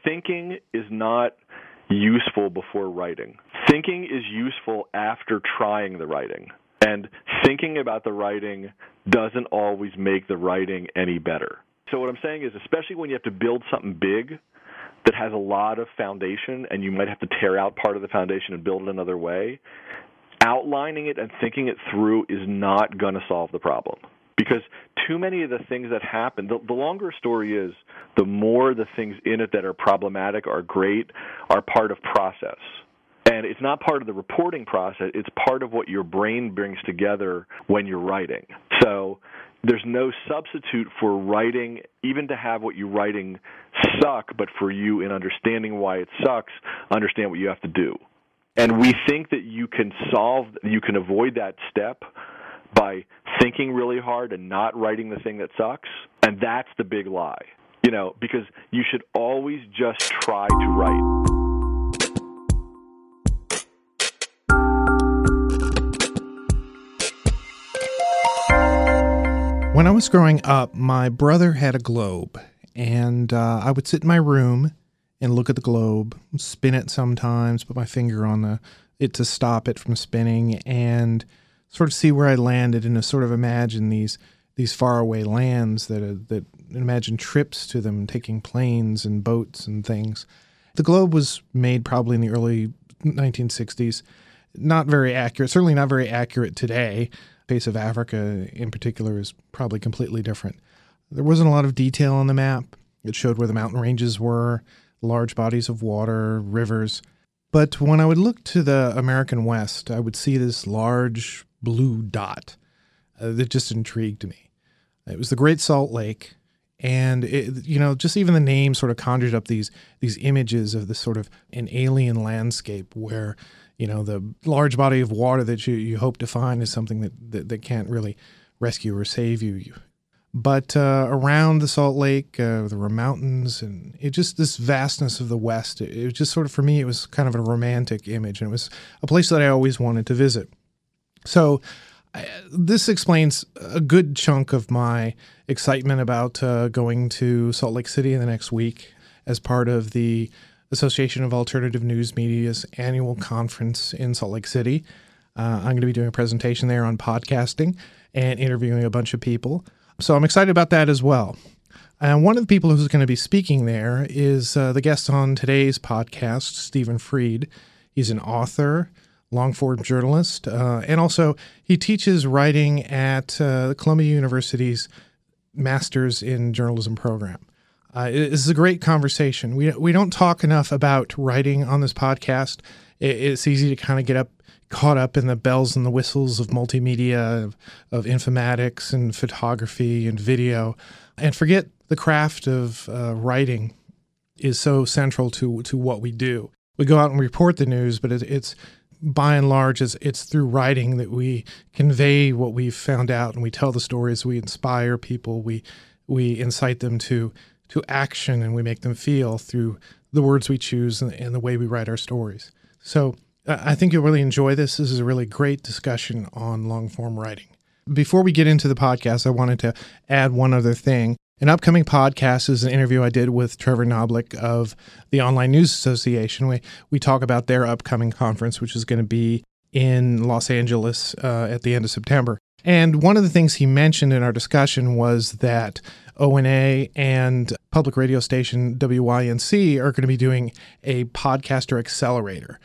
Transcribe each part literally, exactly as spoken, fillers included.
thinking is not useful before writing. Thinking is useful after trying the writing. And thinking about the writing doesn't always make the writing any better. So what I'm saying is, especially when you have to build something big that has a lot of foundation and you might have to tear out part of the foundation and build it another way, outlining it and thinking it through is not going to solve the problem. Because too many of the things that happen, the, the longer a story is, the more the things in it that are problematic or great are part of process. And it's not part of the reporting process, it's part of what your brain brings together when you're writing. So there's no substitute for writing, even to have what you're writing suck, but for you in understanding why it sucks, understand what you have to do. And we think that you can solve, you can avoid that step by thinking really hard and not writing the thing that sucks, and that's the big lie. You know, because you should always just try to write. When I was growing up, my brother had a globe, and uh, I would sit in my room and look at the globe, spin it sometimes, put my finger on the it to stop it from spinning, and sort of see where I landed, and to sort of imagine these these faraway lands that uh, that imagine trips to them, taking planes and boats and things. The globe was made probably in the early nineteen sixties. Not very accurate, certainly not very accurate today. The face of Africa in particular is probably completely different. There wasn't a lot of detail on the map. It showed where the mountain ranges were, large bodies of water, rivers. But when I would look to the American West, I would see this large blue dot uh, that just intrigued me. It was the Great Salt Lake, and it, you know, just even the name sort of conjured up these these images of this sort of an alien landscape where, you know, the large body of water that you, you hope to find is something that, that, that can't really rescue or save you. But uh, around the Salt Lake, uh, there were mountains, and it just, this vastness of the West, it, it was just sort of, for me, it was kind of a romantic image, and it was a place that I always wanted to visit. So I, this explains a good chunk of my excitement about uh, going to Salt Lake City in the next week as part of the Association of Alternative News Media's annual conference in Salt Lake City. Uh, I'm going to be doing a presentation there on podcasting and interviewing a bunch of people. So I'm excited about that as well. And one of the people who's going to be speaking there is uh, the guest on today's podcast, Stephen Fried. He's an author, long-form journalist, uh, and also he teaches writing at uh, Columbia University's Masters in Journalism program. Uh, this is a great conversation. We we don't talk enough about writing on this podcast. It, it's easy to kind of get up caught up in the bells and the whistles of multimedia, of, of informatics and photography and video, and forget the craft of uh, writing is so central to to what we do. We go out and report the news, but it, it's by and large, it's, it's through writing that we convey what we've found out, and we tell the stories, we inspire people, we we incite them to to action, and we make them feel through the words we choose and, and the way we write our stories. So uh, I think you'll really enjoy this. This is a really great discussion on long-form writing. Before we get into the podcast, I wanted to add one other thing. An upcoming podcast is an interview I did with Trevor Noblick of the Online News Association. We, we talk about their upcoming conference, which is going to be in Los Angeles uh, at the end of September. And one of the things he mentioned in our discussion was that O N A and public radio station W Y N C are going to be doing a podcaster accelerator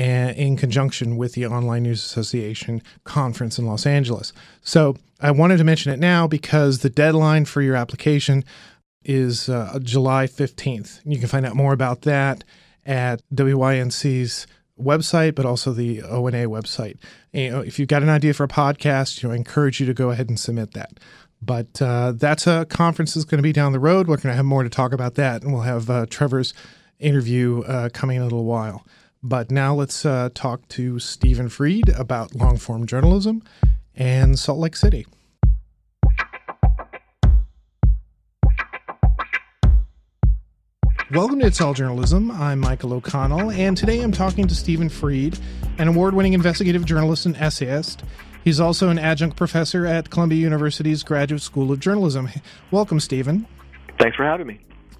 in conjunction with the Online News Association conference in Los Angeles. So I wanted to mention it now because the deadline for your application is uh, July fifteenth. You can find out more about that at W Y N C's website, but also the O N A website. And, you know, if you've got an idea for a podcast, you know, I encourage you to go ahead and submit that. But uh, that's a conference that's going to be down the road. We're going to have more to talk about that, and we'll have uh, Trevor's interview uh, coming in a little while. But now let's uh, talk to Stephen Fried about long-form journalism and Salt Lake City. Welcome to It's All Journalism. I'm Michael O'Connell, and today I'm talking to Stephen Fried, an award-winning investigative journalist and essayist. He's also an adjunct professor at Columbia University's Graduate School of Journalism. Welcome, Stephen. Thanks for having me.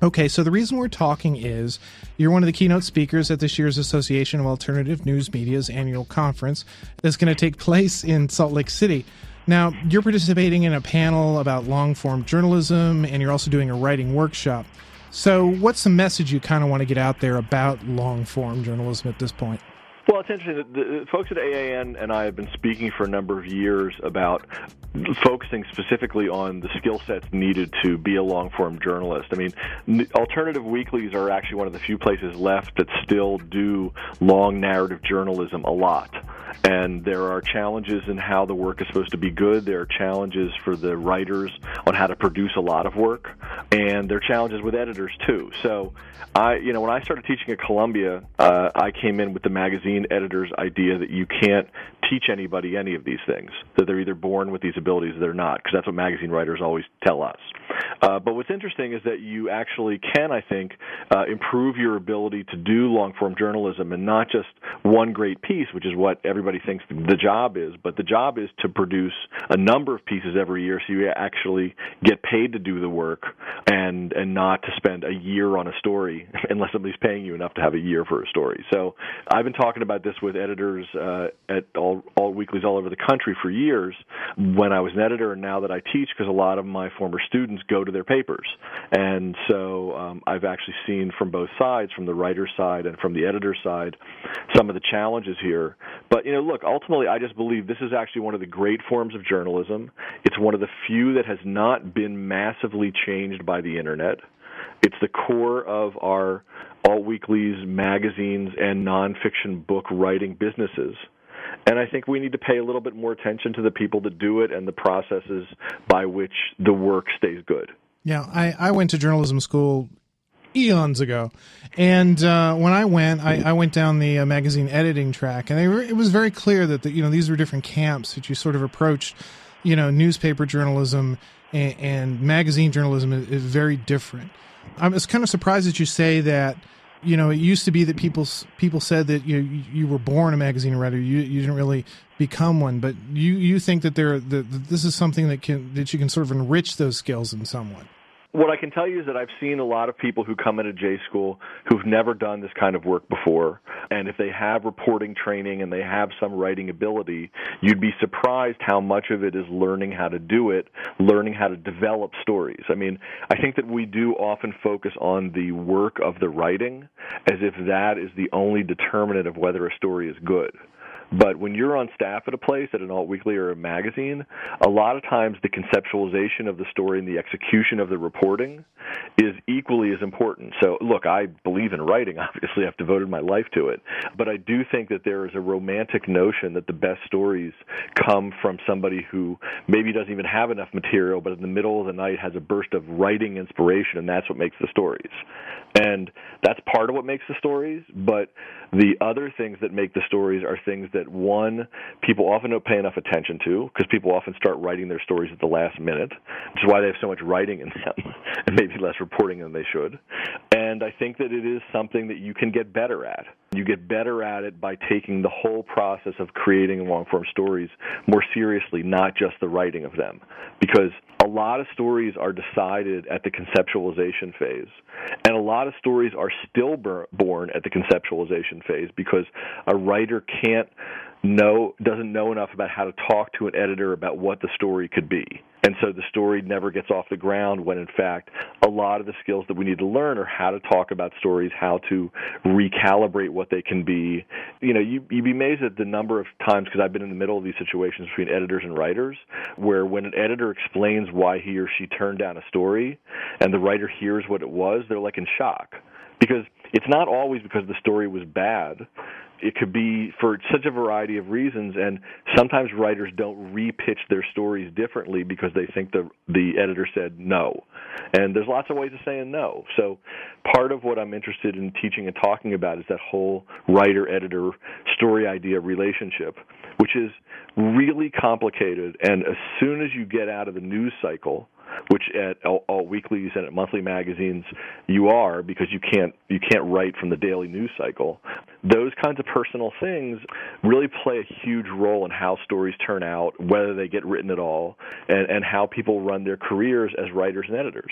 Okay, so the reason we're talking is you're one of the keynote speakers at this year's Association of Alternative News Media's annual conference that's going to take place in Salt Lake City. Now, you're participating in a panel about long-form journalism, and you're also doing a writing workshop. So what's the message you kind of want to get out there about long-form journalism at this point? Well, it's interesting. The, the folks at A A N and I have been speaking for a number of years about focusing specifically on the skill sets needed to be a long-form journalist. I mean, alternative weeklies are actually one of the few places left that still do long narrative journalism a lot. And there are challenges in how the work is supposed to be good. There are challenges for the writers on how to produce a lot of work. And there are challenges with editors, too. So, I, you know, when I started teaching at Columbia, uh, I came in with the magazine editor's idea that you can't teach anybody any of these things, that they're either born with these abilities or they're not, because that's what magazine writers always tell us. Uh, but what's interesting is that you actually can, I think, uh, improve your ability to do long-form journalism, and not just one great piece, which is what everybody thinks the job is, but the job is to produce a number of pieces every year so you actually get paid to do the work and and not to spend a year on a story unless somebody's paying you enough to have a year for a story. So I've been talking about this with editors uh, at all, all weeklies all over the country for years when I was an editor, and now that I teach, because a lot of my former students go to their papers. And so um, I've actually seen from both sides, from the writer's side and from the editor's side, some of the challenges here. But, you know, look, ultimately I just believe this is actually one of the great forms of journalism. It's one of the few that has not been massively changed by the Internet. It's the core of our alt-weeklies, magazines, and nonfiction book writing businesses. And I think we need to pay a little bit more attention to the people that do it and the processes by which the work stays good. Yeah, I, I went to journalism school eons ago, and uh, when I went, I, I went down the uh, magazine editing track, and they were, it was very clear that the, you know these were different camps that you sort of approached. You know, newspaper journalism and, and magazine journalism is, is very different. I was kind of surprised that you say that. You know, it used to be that people people said that you you were born a magazine writer. You you didn't really become one, but you, you think that there that this is something that can that you can sort of enrich those skills in some way. What I can tell you is that I've seen a lot of people who come into J School who've never done this kind of work before, and if they have reporting training and they have some writing ability, you'd be surprised how much of it is learning how to do it, learning how to develop stories. I mean, I think that we do often focus on the work of the writing as if that is the only determinant of whether a story is good. But when you're on staff at a place, at an alt-weekly or a magazine, a lot of times the conceptualization of the story and the execution of the reporting is equally as important. So, look, I believe in writing. Obviously, I've devoted my life to it. But I do think that there is a romantic notion that the best stories come from somebody who maybe doesn't even have enough material, but in the middle of the night has a burst of writing inspiration, and that's what makes the stories. And that's part of what makes the stories, but the other things that make the stories are things that, one, people often don't pay enough attention to, because people often start writing their stories at the last minute, which is why they have so much writing in them, and maybe less reporting than they should. And I think that it is something that you can get better at. You get better at it by taking the whole process of creating long-form stories more seriously, not just the writing of them. Because a lot of stories are decided at the conceptualization phase, and a lot of stories are still born at the conceptualization phase because a writer can't know, doesn't know enough about how to talk to an editor about what the story could be. And so the story never gets off the ground when, in fact, a lot of the skills that we need to learn are how to talk about stories, how to recalibrate what they can be. You know, you, you'd be amazed at the number of times, because I've been in the middle of these situations between editors and writers, where when an editor explains why he or she turned down a story and the writer hears what it was, they're like in shock. Because it's not always because the story was bad. It could be for such a variety of reasons, and sometimes writers don't re-pitch their stories differently because they think the the editor said no. And there's lots of ways of saying no. So part of what I'm interested in teaching and talking about is that whole writer-editor story idea relationship, which is really complicated, and as soon as you get out of the news cycle, which at all, all weeklies and at monthly magazines you are, because you can't you can't write from the daily news cycle. Those kinds of personal things really play a huge role in how stories turn out, whether they get written at all, and, and how people run their careers as writers and editors.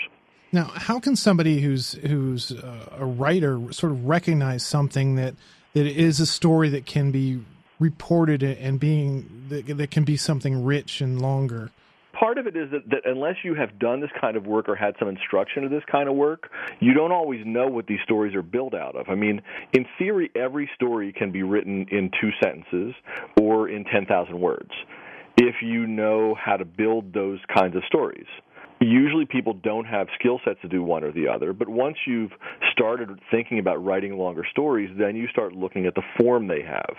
Now, how can somebody who's who's uh, a writer sort of recognize something that, that is a story that can be reported and being that, that can be something rich and longer? Part of it is that, that unless you have done this kind of work or had some instruction of this kind of work, you don't always know what these stories are built out of. I mean, in theory, every story can be written in two sentences or in ten thousand words if you know how to build those kinds of stories. Usually people don't have skill sets to do one or the other, but once you've started thinking about writing longer stories, then you start looking at the form they have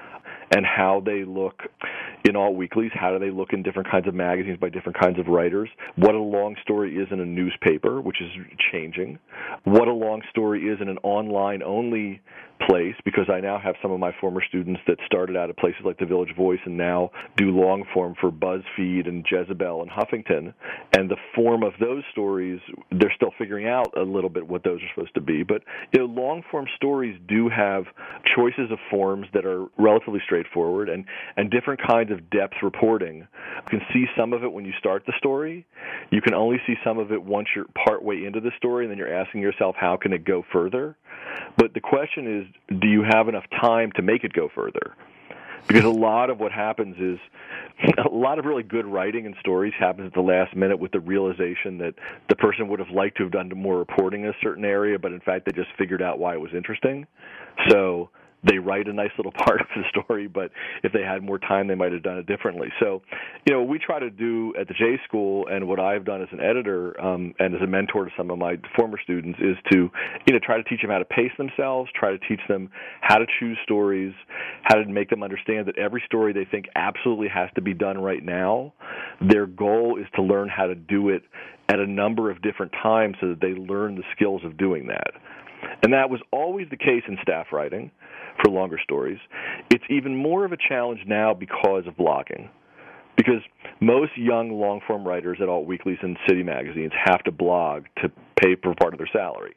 and how they look in alt weeklies, how do they look in different kinds of magazines by different kinds of writers, what a long story is in a newspaper, which is changing, what a long story is in an online-only place, because I now have some of my former students that started out at places like the Village Voice and now do long form for BuzzFeed and Jezebel and Huffington, and the form of those stories, they're still figuring out a little bit what those are supposed to be. But you know, long form stories do have choices of forms that are relatively straightforward and, and different kinds of depth reporting. You can see some of it when you start the story. You can only see some of it once you're partway into the story, and then you're asking yourself, how can it go further? But the question is, do you have enough time to make it go further? Because a lot of what happens is, a lot of really good writing and stories happens at the last minute with the realization that the person would have liked to have done more reporting in a certain area, but in fact they just figured out why it was interesting. So they write a nice little part of the story, but if they had more time, they might have done it differently. So, you know, what we try to do at the J School, and what I've done as an editor um, and as a mentor to some of my former students, is to, you know, try to teach them how to pace themselves, try to teach them how to choose stories, how to make them understand that every story they think absolutely has to be done right now. Their goal is to learn how to do it at a number of different times so that they learn the skills of doing that. And that was always the case in staff writing for longer stories. It's even more of a challenge now because of blogging, because most young long-form writers at alt weeklies and city magazines have to blog to pay for part of their salary.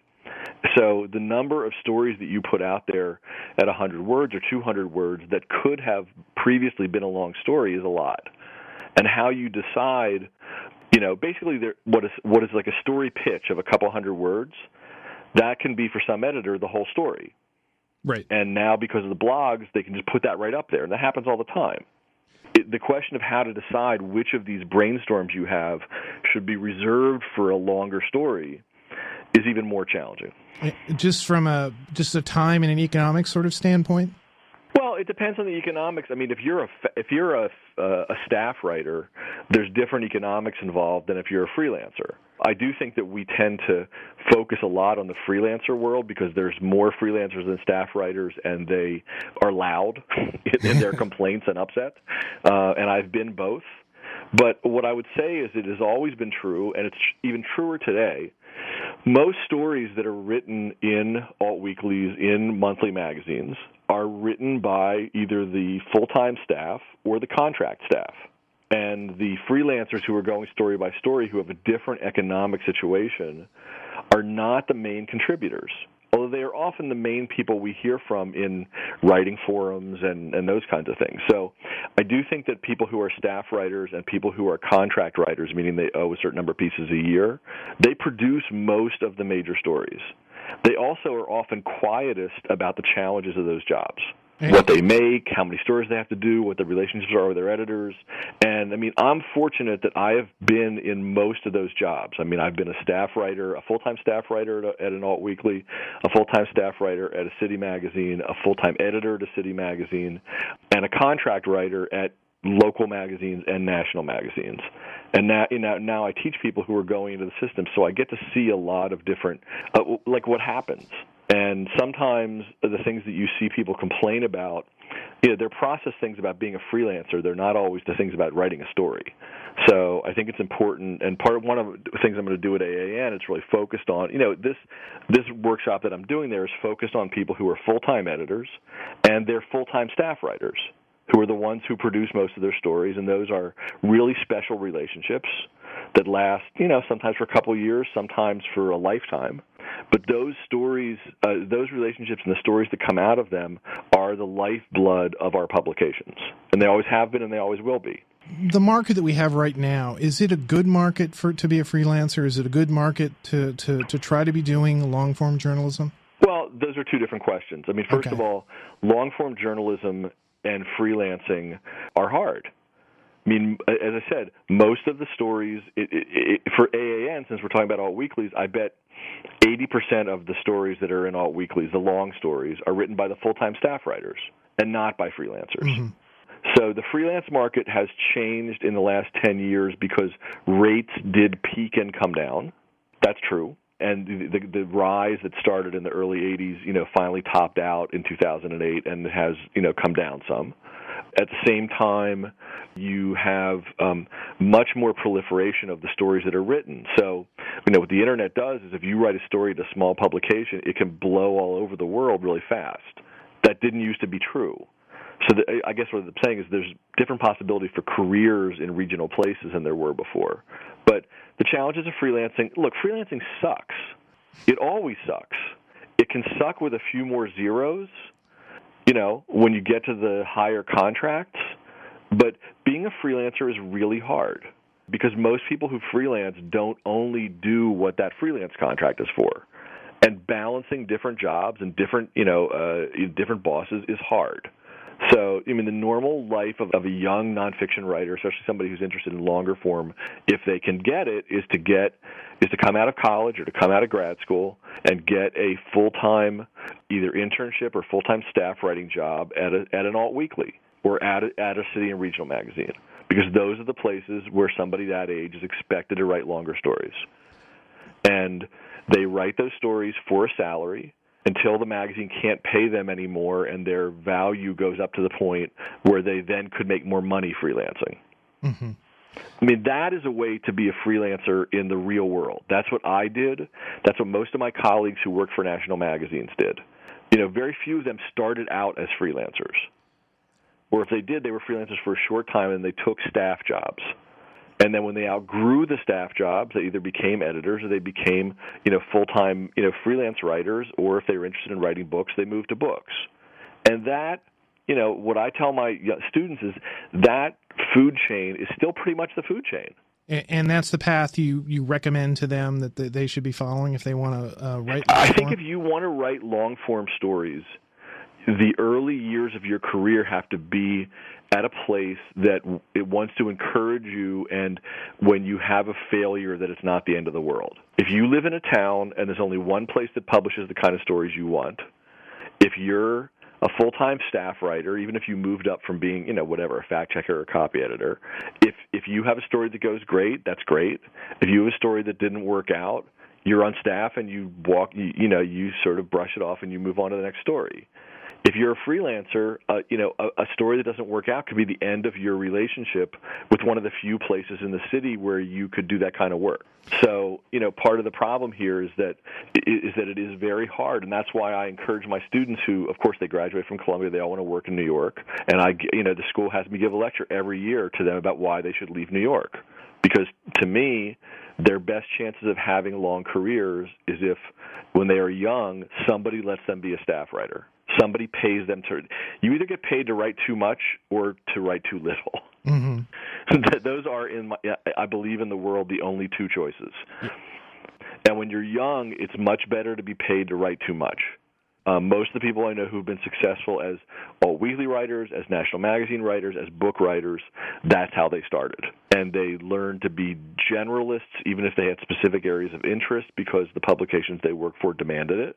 So the number of stories that you put out there at one hundred words or two hundred words that could have previously been a long story is a lot. And how you decide, you know, basically there, what is what is like a story pitch of a couple hundred words, that can be for some editor the whole story. Right. And now because of the blogs, they can just put that right up there. And that happens all the time. It, the question of how to decide which of these brainstorms you have should be reserved for a longer story is even more challenging. Just from a just a time and an economic sort of standpoint? Well, it depends on the economics. I mean, if you're a if you're a, a staff writer, there's different economics involved than if you're a freelancer. I do think that we tend to focus a lot on the freelancer world because there's more freelancers than staff writers, and they are loud in their complaints and upset. Uh, and I've been both. But what I would say is it has always been true, and it's even truer today. Most stories that are written in alt weeklies, in monthly magazines, are written by either the full-time staff or the contract staff. And the freelancers who are going story by story, who have a different economic situation, are not the main contributors, although they are often the main people we hear from in writing forums and, and those kinds of things. So I do think that people who are staff writers and people who are contract writers, meaning they owe a certain number of pieces a year, they produce most of the major stories. They also are often quietest about the challenges of those jobs. What they make, how many stories they have to do, what the relationships are with their editors. And, I mean, I'm fortunate that I have been in most of those jobs. I mean, I've been a staff writer, a full-time staff writer at, a, at an alt weekly, a full-time staff writer at a city magazine, a full-time editor at a city magazine, and a contract writer at local magazines and national magazines. And now, you know, now I teach people who are going into the system, so I get to see a lot of different, uh, like what happens. And sometimes the things that you see people complain about, you know, they're process things about being a freelancer. They're not always the things about writing a story. So I think it's important, and part of one of the things I'm going to do at A A N, it's really focused on, you know, this this workshop that I'm doing there is focused on people who are full-time editors and they're full-time staff writers, who are the ones who produce most of their stories, and those are really special relationships that last, you know, sometimes for a couple of years, sometimes for a lifetime. But those stories, uh, those relationships and the stories that come out of them are the lifeblood of our publications. And they always have been and they always will be. the market that we have right now, is it a good market for to be a freelancer? Is it a good market to, to, to try to be doing long-form journalism? Well, those are two different questions. I mean, first Okay. of all, long-form journalism and freelancing are hard. I mean, as I said, most of the stories, it, it, it, for A A N, since we're talking about alt weeklies, I bet eighty percent of the stories that are in alt weeklies, the long stories, are written by the full-time staff writers and not by freelancers. Mm-hmm. So the freelance market has changed in the last ten years because rates did peak and come down. That's true. And the, the, the rise that started in the early eighties, you know, finally topped out in two thousand eight and has, you know, come down some. At the same time, you have um, much more proliferation of the stories that are written. So, you know, what the Internet does is if you write a story to a small publication, it can blow all over the world really fast. That didn't used to be true. So the, I guess what I'm saying is there's different possibilities for careers in regional places than there were before. But the challenges of freelancing, look, freelancing sucks. It always sucks. It can suck with a few more zeros, you know, when you get to the higher contracts. But being a freelancer is really hard because most people who freelance don't only do what that freelance contract is for. And balancing different jobs and different, you know, uh, different bosses is hard. So, I mean, the normal life of, of a young nonfiction writer, especially somebody who's interested in longer form, if they can get it, is to get is to come out of college or to come out of grad school and get a full-time either internship or full-time staff writing job at a, at an alt weekly or at a, at a city and regional magazine, because those are the places where somebody that age is expected to write longer stories. And they write those stories for a salary until the magazine can't pay them anymore and their value goes up to the point where they then could make more money freelancing. Mm-hmm. I mean, that is a way to be a freelancer in the real world. That's what I did. That's what most of my colleagues who work for national magazines did. You know, very few of them started out as freelancers. Or if they did, they were freelancers for a short time and they took staff jobs. And then when they outgrew the staff jobs, they either became editors or they became, you know, full-time, you know, freelance writers, or if they were interested in writing books, they moved to books. And that, you know, what I tell my students is that food chain is still pretty much the food chain. And that's the path you, you recommend to them that they should be following if they want to uh, write long I form? think if you want to write long-form stories, the early years of your career have to be at a place that it wants to encourage you, and when you have a failure, that it's not the end of the world. If you live in a town and there's only one place that publishes the kind of stories you want, if you're a full-time staff writer, even if you moved up from being, you know, whatever, a fact checker or a copy editor, if if you have a story that goes great, that's great. If you have a story that didn't work out, you're on staff and you walk, you, you know, you sort of brush it off and you move on to the next story. If you're a freelancer, uh, you know, a, a story that doesn't work out could be the end of your relationship with one of the few places in the city where you could do that kind of work. So, you know, part of the problem here is that is that it is very hard, and that's why I encourage my students who, of course, they graduate from Columbia, they all want to work in New York, and I, you know, the school has me give a lecture every year to them about why they should leave New York. Because to me, their best chances of having long careers is if, when they are young, somebody lets them be a staff writer. Somebody pays them to. You either get paid to write too much or to write too little. Mm-hmm. Those are, in my, I believe, in the world, the only two choices. Yeah. And when you're young, it's much better to be paid to write too much. Um, most of the people I know who've been successful as alt weekly writers, as national magazine writers, as book writers, that's how they started. And they learned to be generalists, even if they had specific areas of interest, because the publications they worked for demanded it.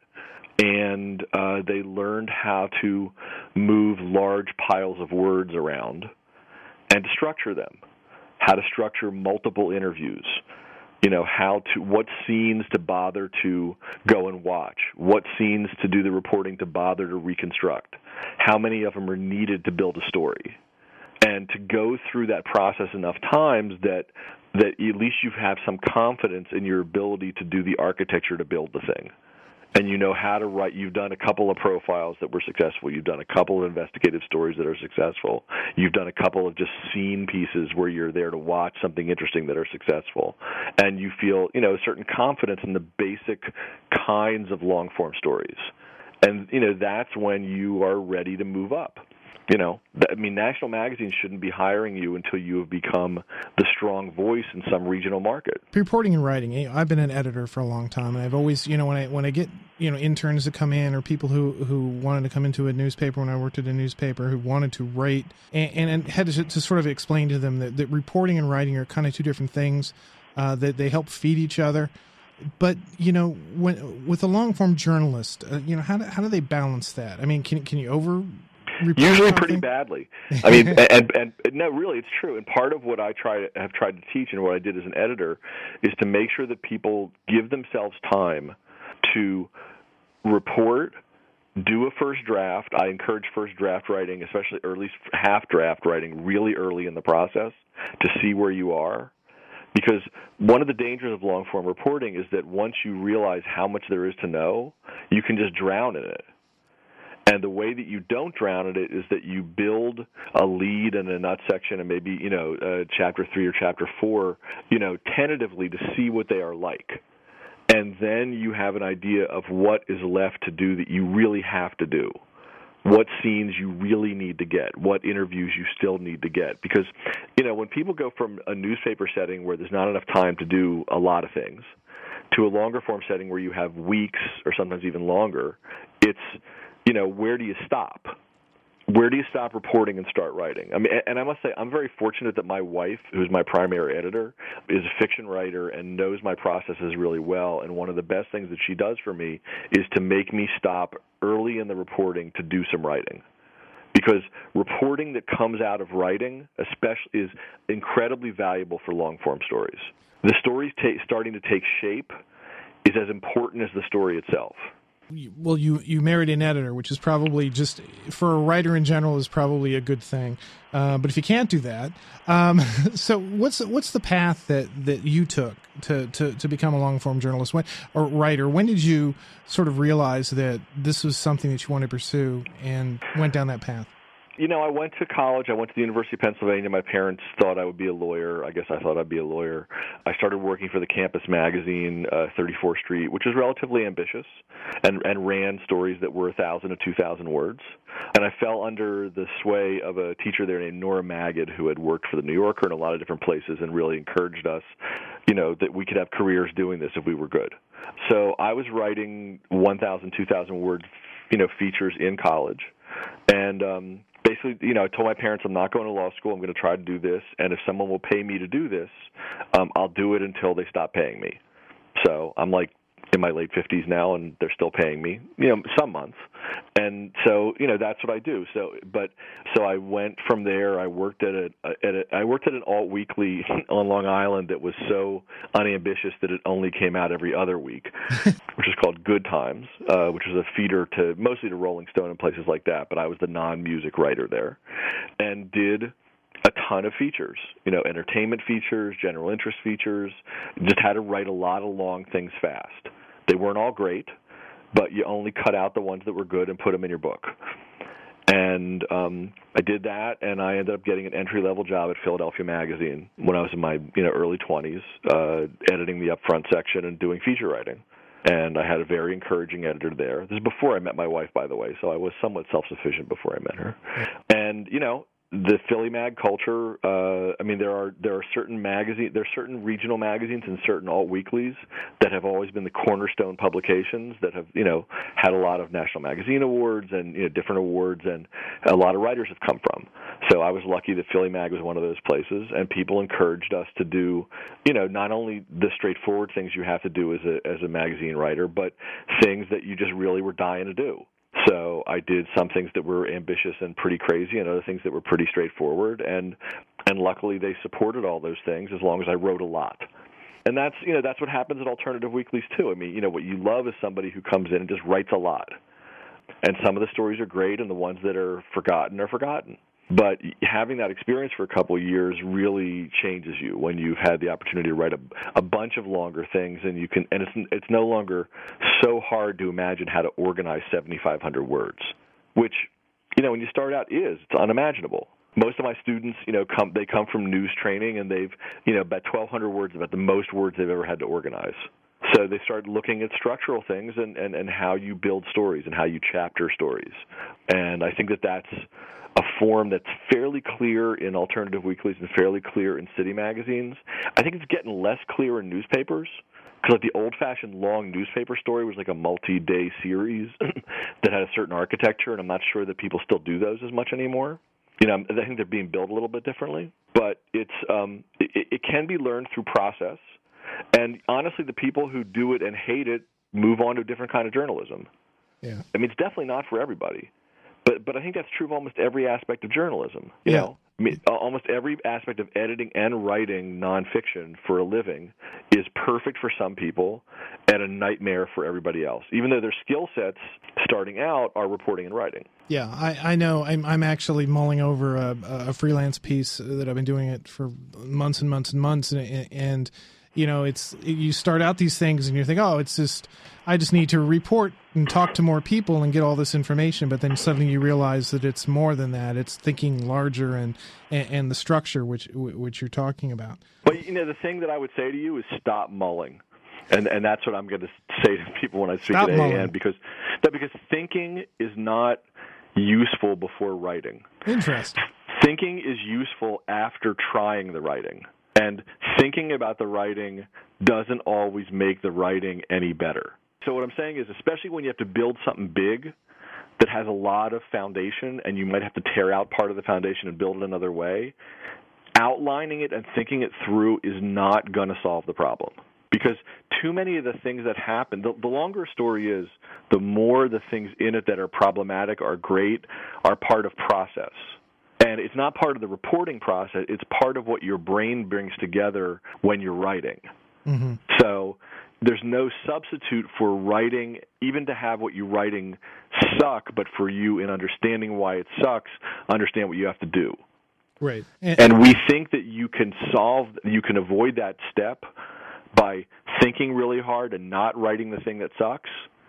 And uh, they learned how to move large piles of words around and to structure them, how to structure multiple interviews, you know, how to, what scenes to bother to go and watch, what scenes to do the reporting to bother to reconstruct, how many of them are needed to build a story, and to go through that process enough times that that at least you have some confidence in your ability to do the architecture to build the thing. And you know how to write. You've done a couple of profiles that were successful. You've done a couple of investigative stories that are successful. You've done a couple of just scene pieces where you're there to watch something interesting that are successful. And you feel, you know, a certain confidence in the basic kinds of long-form stories. And, you know, that's when you are ready to move up. You know, I mean, national magazines shouldn't be hiring you until you have become the strong voice in some regional market. Reporting and writing. You know, I've been an editor for a long time, and I've always, you know, when I when I get, you know, interns to come in or people who, who wanted to come into a newspaper when I worked at a newspaper who wanted to write, and, and, and had to, to sort of explain to them that, that reporting and writing are kind of two different things, uh, that they help feed each other. But, you know, when with a long-form journalist, uh, you know, how do, how do they balance that? I mean, can can you over... Usually something? Pretty badly. I mean, and, and, and no, really, it's true. And part of what I try to, have tried to teach and what I did as an editor is to make sure that people give themselves time to report, do a first draft. I encourage first draft writing, especially early half draft writing, really early in the process to see where you are. Because one of the dangers of long-form reporting is that once you realize how much there is to know, you can just drown in it. And the way that you don't drown in it is that you build a lead and a nut section and maybe, you know, uh, chapter three or chapter four, you know, tentatively to see what they are like. And then you have an idea of what is left to do that you really have to do. What scenes you really need to get, what interviews you still need to get. Because, you know, when people go from a newspaper setting where there's not enough time to do a lot of things to a longer form setting where you have weeks or sometimes even longer, it's, you know, where do you stop? Where do you stop reporting and start writing? I mean, and I must say, I'm very fortunate that my wife, who's my primary editor, is a fiction writer and knows my processes really well. And one of the best things that she does for me is to make me stop early in the reporting to do some writing. Because reporting that comes out of writing, especially, is incredibly valuable for long-form stories. The stories ta- starting to take shape is as important as the story itself. Well, you, you married an editor, which is probably just, for a writer in general, is probably a good thing. Uh, but if you can't do that, um, so what's what's the path that, that you took to, to, to become a long-form journalist when, or writer? When did you sort of realize that this was something that you wanted to pursue and went down that path? You know, I went to college. I went to the University of Pennsylvania. My parents thought I would be a lawyer. I guess I thought I'd be a lawyer. I started working for the campus magazine, uh, thirty-fourth Street, which was relatively ambitious, and, and ran stories that were one thousand to two thousand words. And I fell under the sway of a teacher there named Nora Magid, who had worked for the New Yorker and a lot of different places and really encouraged us, you know, that we could have careers doing this if we were good. So I was writing one thousand, two thousand word, you know, features in college. And, um, Basically, you know, I told my parents I'm not going to law school. I'm going to try to do this, and if someone will pay me to do this, um, I'll do it until they stop paying me. So I'm like in my late fifties now, and they're still paying me, you know, some months. And so, you know, that's what I do. So, but so I went from there. I worked at a, at a I worked at an alt weekly on Long Island that was so unambitious that it only came out every other week, which is called Good Times, uh, which was a feeder to mostly to Rolling Stone and places like that. But I was the non-music writer there, and did a ton of features, you know, entertainment features, general interest features. Just had to write a lot of long things fast. They weren't all great, but you only cut out the ones that were good and put them in your book. And um, I did that, and I ended up getting an entry-level job at Philadelphia Magazine when I was in my you know early twenties, uh, editing the upfront section and doing feature writing. And I had a very encouraging editor there. This is before I met my wife, by the way, so I was somewhat self-sufficient before I met her. And, you know, the Philly mag culture, uh, I mean, there are there are certain magazine, there are certain regional magazines and certain alt weeklies that have always been the cornerstone publications that have, you know, had a lot of national magazine awards and, you know, different awards, and a lot of writers have come from. So I was lucky that Philly Mag was one of those places, and people encouraged us to do, you know, not only the straightforward things you have to do as a as a magazine writer, but things that you just really were dying to do. So I did some things that were ambitious and pretty crazy, and other things that were pretty straightforward, and and luckily they supported all those things as long as I wrote a lot. And that's, you know, that's what happens at alternative weeklies too. I mean, you know, what you love is somebody who comes in and just writes a lot. And some of the stories are great, and the ones that are forgotten are forgotten. But having that experience for a couple of years really changes you when you've had the opportunity to write a, a bunch of longer things, and you can, and it's it's no longer so hard to imagine how to organize seventy-five hundred words, which, you know, when you start out is it's unimaginable. Most of my students, you know, come they come from news training, and they've, you know, about twelve hundred words, about the most words they've ever had to organize. So they start looking at structural things and, and, and how you build stories and how you chapter stories. And I think that that's a form that's fairly clear in alternative weeklies and fairly clear in city magazines. I think it's getting less clear in newspapers, because like the old-fashioned long newspaper story was like a multi-day series that had a certain architecture, and I'm not sure that people still do those as much anymore. You know, I think they're being built a little bit differently, but it's um, it, it can be learned through process. And honestly, the people who do it and hate it move on to a different kind of journalism. Yeah, I mean, it's definitely not for everybody, but but I think that's true of almost every aspect of journalism. You yeah. know, I mean, almost every aspect of editing and writing nonfiction for a living is perfect for some people and a nightmare for everybody else, even though their skill sets starting out are reporting and writing. Yeah, I, I know. I'm I'm actually mulling over a, a freelance piece that I've been doing it for months and months and months, and, and you know, it's you start out these things and you think, oh, it's just I just need to report and talk to more people and get all this information, but then suddenly you realize that it's more than that. It's thinking larger and and, and the structure which which you're talking about. Well, you know, the thing that I would say to you is stop mulling. And and that's what I'm going to say to people when I speak Stop at mulling. A N, because that because thinking is not useful before writing. Interesting. Thinking is useful after trying the writing. And thinking about the writing doesn't always make the writing any better. So what I'm saying is, especially when you have to build something big that has a lot of foundation and you might have to tear out part of the foundation and build it another way, outlining it and thinking it through is not going to solve the problem. Because too many of the things that happen, the, the longer a story is, the more the things in it that are problematic or great are part of process. And it's not part of the reporting process. It's part of what your brain brings together when you're writing. Mm-hmm. So there's no substitute for writing, even to have what you're writing suck, but for you in understanding why it sucks, understand what you have to do. Right. And, and we think that you can solve, you can avoid that step by thinking really hard and not writing the thing that sucks,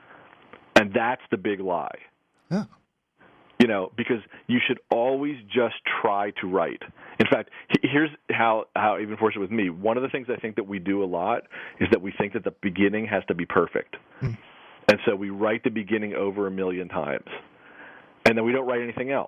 and that's the big lie. Oh. You know, because you should always just try to write. In fact, here's how, how even fortunate with me. One of the things I think that we do a lot is that we think that the beginning has to be perfect. Mm. And so we write the beginning over a million times, and then we don't write anything else.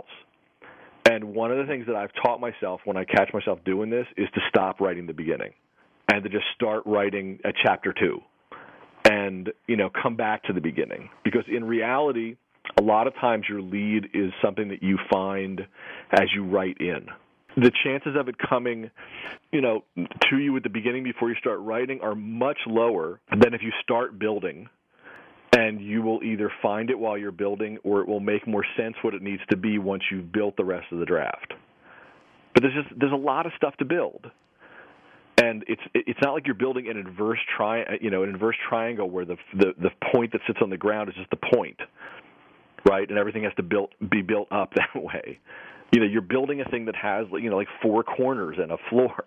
And one of the things that I've taught myself when I catch myself doing this is to stop writing the beginning and to just start writing a chapter two and, you know, come back to the beginning. Because in reality, a lot of times your lead is something that you find as you write in. The chances of it coming, you know, to you at the beginning before you start writing are much lower than if you start building, and you will either find it while you're building or it will make more sense what it needs to be once you've built the rest of the draft. But there's just there's a lot of stuff to build. And it's it's not like you're building an inverse tri you know an inverse triangle where the, the the point that sits on the ground is just the point, right? And everything has to build be built up that way. You know, you're building a thing that has you know like four corners and a floor,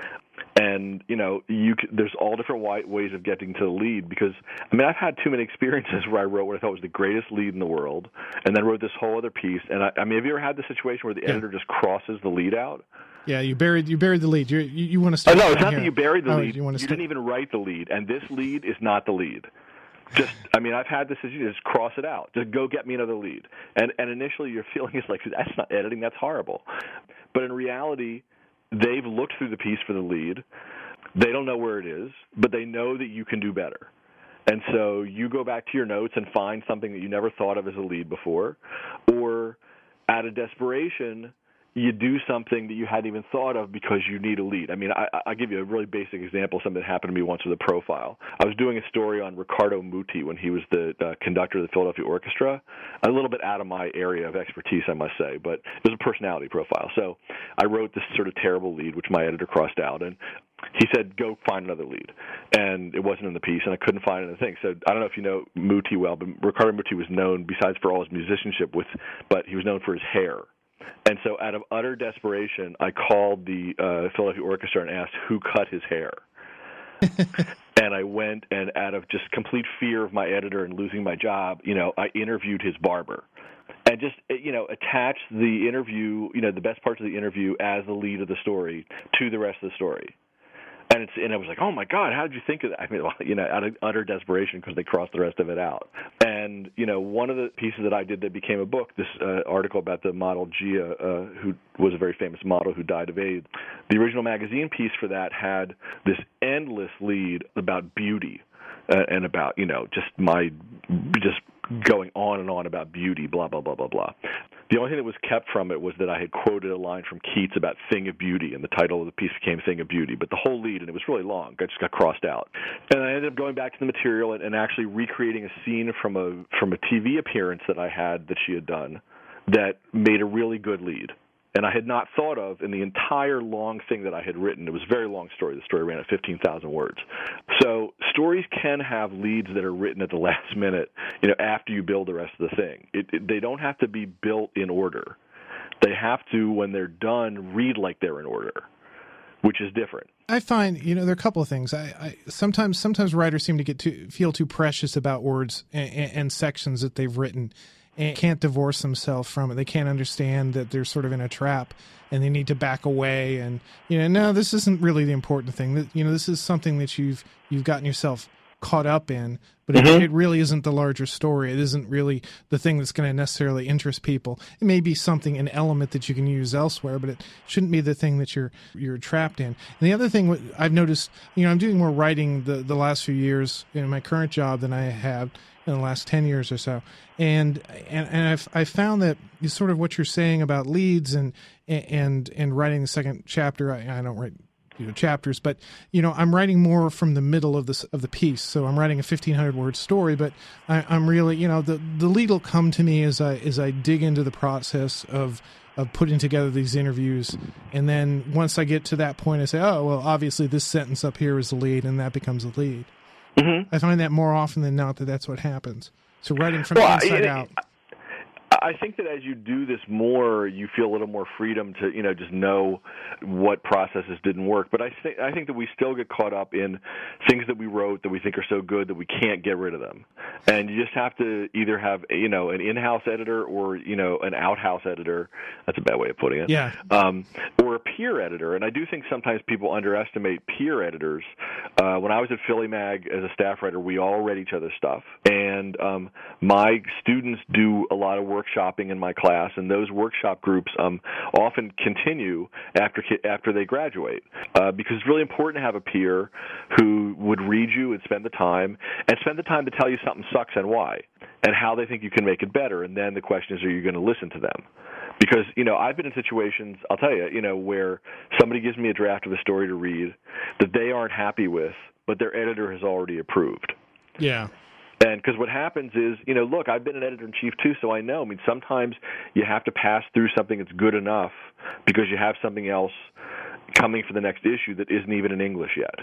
and you know you can, there's all different ways of getting to the lead. Because I mean, I've had too many experiences where I wrote what I thought was the greatest lead in the world, and then wrote this whole other piece. And I, I mean, have you ever had the situation where the yeah. editor just crosses the lead out? Yeah, you buried you buried the lead. You're, you you want to start? Oh, no, it's not here. that you buried the oh, lead. You, you didn't even write the lead, and this lead is not the lead. Just, I mean, I've had this as you just cross it out. Just go get me another lead. And and initially your feeling is like, that's not editing, that's horrible. But in reality, they've looked through the piece for the lead. They don't know where it is, but they know that you can do better. And so you go back to your notes and find something that you never thought of as a lead before, or out of desperation, you do something that you hadn't even thought of because you need a lead. I mean, I, I'll give you a really basic example, something that happened to me once with a profile. I was doing a story on Riccardo Muti when he was the uh, conductor of the Philadelphia Orchestra, a little bit out of my area of expertise, I must say, but it was a personality profile. So I wrote this sort of terrible lead, which my editor crossed out, and he said, go find another lead. And it wasn't in the piece, and I couldn't find anything. So I don't know if you know Muti well, but Riccardo Muti was known, besides for all his musicianship, with, but he was known for his hair. And so out of utter desperation, I called the uh, Philadelphia Orchestra and asked who cut his hair. And I went and out of just complete fear of my editor and losing my job, you know, I interviewed his barber. And just, you know, attached the interview, you know, the best parts of the interview as the lead of the story to the rest of the story. And it's and I was like, oh my God, how did you think of that? I mean, well, you know, out of utter desperation because they crossed the rest of it out. And you know, one of the pieces that I did that became a book, this uh, article about the model Gia, uh, who was a very famous model who died of AIDS. The original magazine piece for that had this endless lead about beauty uh, and about you know just my just going on and on about beauty, blah blah blah blah blah. The only thing that was kept from it was that I had quoted a line from Keats about Thing of Beauty, and the title of the piece became Thing of Beauty. But the whole lead, and it was really long, I just got crossed out. And I ended up going back to the material and, and actually recreating a scene from a from a T V appearance that I had that she had done that made a really good lead. And I had not thought of in the entire long thing that I had written. It was a very long story. The story ran at fifteen thousand words. So stories can have leads that are written at the last minute, you know, after you build the rest of the thing. It, it, they don't have to be built in order. They have to, when they're done, read like they're in order, which is different. I find, you know, there are a couple of things. I, I sometimes sometimes writers seem to get too feel too precious about words and, and, and sections that they've written, and can't divorce themselves from it. They can't understand that they're sort of in a trap and they need to back away. And, you know, no, this isn't really the important thing. That, you know, this is something that you've, you've gotten yourself caught up in, but mm-hmm. it, it really isn't the larger story. It isn't really the thing that's going to necessarily interest people. It may be something, an element that you can use elsewhere, but it shouldn't be the thing that you're, you're trapped in. And the other thing I've noticed, you know, I'm doing more writing the, the last few years in my current job than I have in the last ten years or so. And, and, and I've, I found that sort of what you're saying about leads and, and, and writing the second chapter, I, I don't write, you know, chapters, but, you know, I'm writing more from the middle of this, of the piece. So I'm writing a fifteen hundred word story, but I, I'm really, you know, the, the lead will come to me as I, as I dig into the process of, of putting together these interviews. And then once I get to that point, I say, oh, well, obviously this sentence up here is the lead, and that becomes the lead. Mm-hmm. I find that more often than not that that's what happens. So writing from well, the inside it, out. I think that as you do this more, you feel a little more freedom to, you know, just know what processes didn't work. But I think I think that we still get caught up in things that we wrote that we think are so good that we can't get rid of them. And you just have to either have, you know, an in-house editor or, you know, an out-house editor. That's a bad way of putting it. Yeah. Um, or a peer editor. And I do think sometimes people underestimate peer editors. Uh, when I was at Philly Mag as a staff writer, we all read each other's stuff. And um, my students do a lot of workshopping in my class, and those workshop groups um, often continue after after they graduate uh, because it's really important to have a peer who would read you and spend the time, and spend the time to tell you something sucks and why, and how they think you can make it better. And then the question is, are you going to listen to them? Because, you know, I've been in situations, I'll tell you, you know, where somebody gives me a draft of a story to read that they aren't happy with, but their editor has already approved. Yeah. And because what happens is, you know, look, I've been an editor-in-chief too, so I know. I mean, sometimes you have to pass through something that's good enough because you have something else coming for the next issue that isn't even in English yet.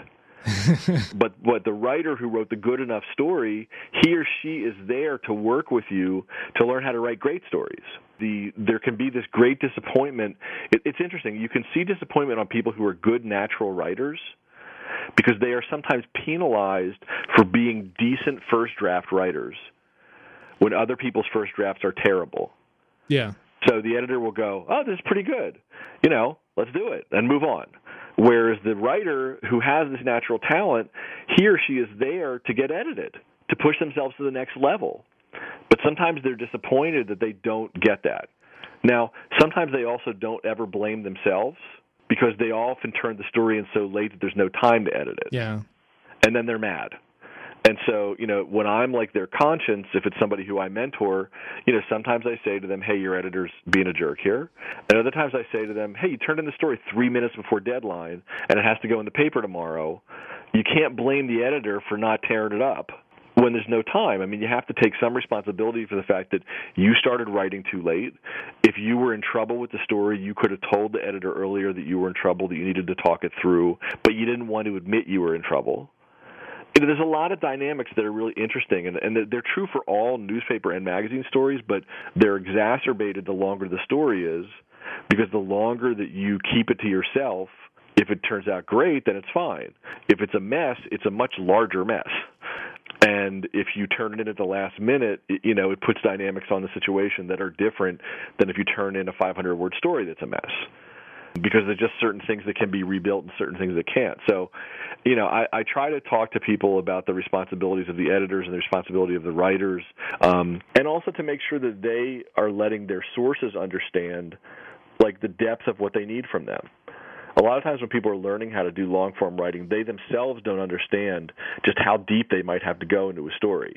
But what the writer who wrote the good enough story, he or she is there to work with you to learn how to write great stories. The there can be this great disappointment. It, it's interesting. You can see disappointment on people who are good natural writers because they are sometimes penalized for being decent first draft writers when other people's first drafts are terrible. Yeah. So the editor will go, oh, this is pretty good. You know, let's do it and move on. Whereas the writer who has this natural talent, he or she is there to get edited, to push themselves to the next level. But sometimes they're disappointed that they don't get that. Now, sometimes they also don't ever blame themselves because they often turn the story in so late that there's no time to edit it. Yeah. And then they're mad. And so, you know, when I'm like their conscience, if it's somebody who I mentor, you know, sometimes I say to them, hey, your editor's being a jerk here. And other times I say to them, hey, you turned in the story three minutes before deadline, and it has to go in the paper tomorrow. You can't blame the editor for not tearing it up when there's no time. I mean, you have to take some responsibility for the fact that you started writing too late. If you were in trouble with the story, you could have told the editor earlier that you were in trouble, that you needed to talk it through, but you didn't want to admit you were in trouble. You know, there's a lot of dynamics that are really interesting, and, and they're true for all newspaper and magazine stories, but they're exacerbated the longer the story is, because the longer that you keep it to yourself, if it turns out great, then it's fine. If it's a mess, it's a much larger mess. And if you turn it in at the last minute, it, you know, it puts dynamics on the situation that are different than if you turn in a five hundred word story that's a mess. because there's just certain things that can be rebuilt and certain things that can't. So, you know, I, I try to talk to people about the responsibilities of the editors and the responsibility of the writers, um, and also to make sure that they are letting their sources understand, like, the depth of what they need from them. A lot of times when people are learning how to do long-form writing, they themselves don't understand just how deep they might have to go into a story.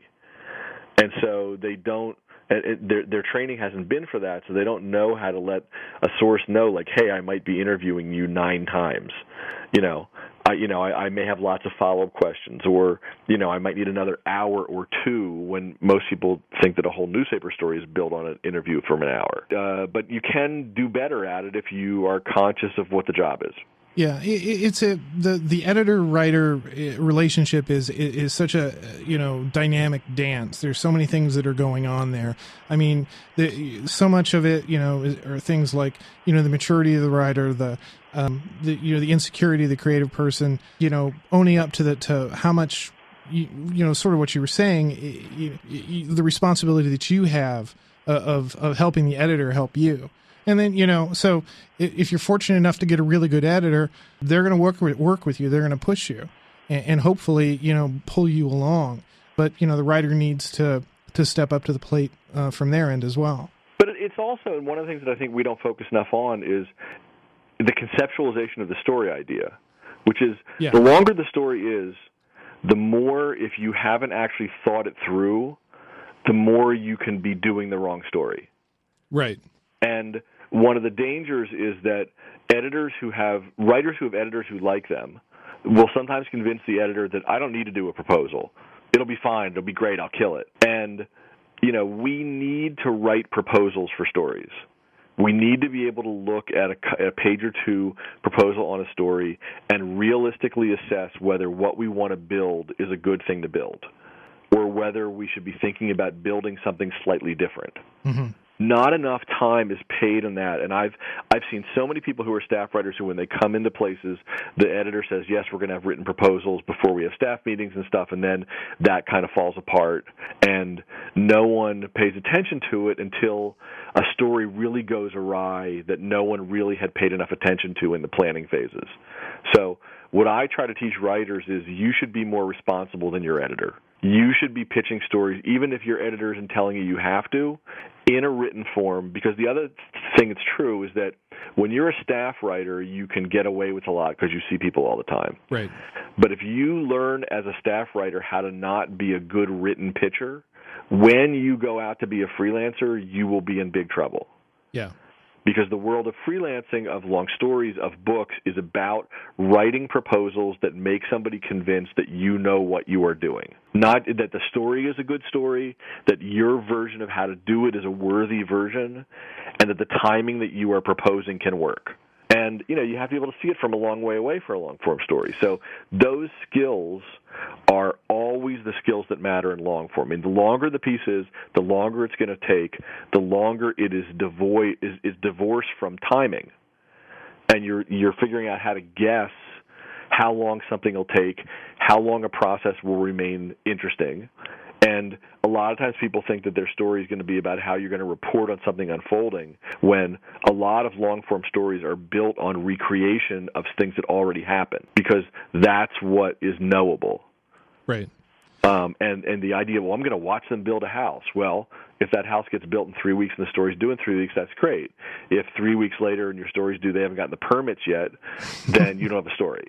And so they don't, it, their, their training hasn't been for that, so they don't know how to let a source know, like, hey, I might be interviewing you nine times. You know, I, you know, I, I may have lots of follow-up questions, or, you know, I might need another hour or two when most people think that a whole newspaper story is built on an interview from an hour. Uh, but you can do better at it if you are conscious of what the job is. Yeah, it, it's a the the editor-writer relationship is is such a, you know, dynamic dance. There's so many things that are going on there. I mean, the, so much of it, you know, is, are things like, you know, the maturity of the writer, the um, the you know, the insecurity of the creative person, you know, owning up to the to how much, you, you know, sort of what you were saying, you, you, the responsibility that you have uh, of of helping the editor help you. And then, you know, so if you're fortunate enough to get a really good editor, they're going to work with, work with you. They're going to push you and, and hopefully, you know, pull you along. But, you know, the writer needs to, to step up to the plate uh, from their end as well. But it's also, and one of the things that I think we don't focus enough on is the conceptualization of the story idea, which is yeah. the longer the story is, the more, if you haven't actually thought it through, the more you can be doing the wrong story. Right. And one of the dangers is that editors who have, writers who have editors who like them will sometimes convince the editor that I don't need to do a proposal. It'll be fine. It'll be great. I'll kill it. And, you know, we need to write proposals for stories. We need to be able to look at a, a page or two proposal on a story and realistically assess whether what we want to build is a good thing to build, or whether we should be thinking about building something slightly different. Mm-hmm. Not enough time is paid on that, and I've I've seen so many people who are staff writers who, when they come into places, the editor says, yes, we're going to have written proposals before we have staff meetings and stuff, and then that kind of falls apart, and no one pays attention to it until a story really goes awry that no one really had paid enough attention to in the planning phases. So what I try to teach writers is you should be more responsible than your editor. You should be pitching stories, even if your editor isn't telling you you have to, in a written form, because the other thing that's true is that when you're a staff writer, you can get away with a lot because you see people all the time. Right. But if you learn as a staff writer how to not be a good written pitcher, when you go out to be a freelancer, you will be in big trouble. Yeah. Because the world of freelancing, of long stories, of books, is about writing proposals that make somebody convinced that you know what you are doing. Not that the story is a good story, that your version of how to do it is a worthy version, and that the timing that you are proposing can work. And, you know, you have to be able to see it from a long way away for a long-form story. So those skills are always the skills that matter in long-form. I mean, the longer the piece is, the longer it's going to take, the longer it is devoid is, is divorced from timing. And you're you're figuring out how to guess how long something will take, how long a process will remain interesting. And a lot of times people think that their story is going to be about how you're going to report on something unfolding, when a lot of long-form stories are built on recreation of things that already happened, because that's what is knowable. Right. Um, and, and the idea, well, I'm going to watch them build a house. Well, if that house gets built in three weeks and the story's due in three weeks, that's great. If three weeks later and your story's due, they haven't gotten the permits yet, then you don't have a story.